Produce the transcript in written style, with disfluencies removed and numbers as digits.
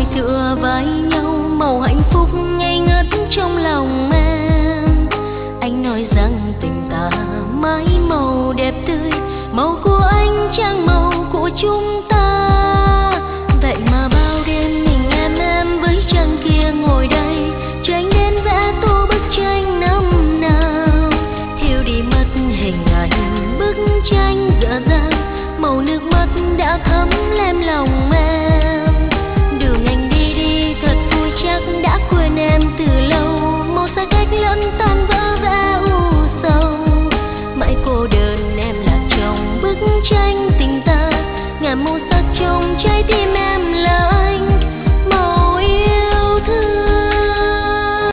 ngồi tựa vai nhau, màu hạnh phúc ngây ngất trong lòng em. Anh nói rằng tình ta mãi màu đẹp tươi, màu của anh trang màu của chúng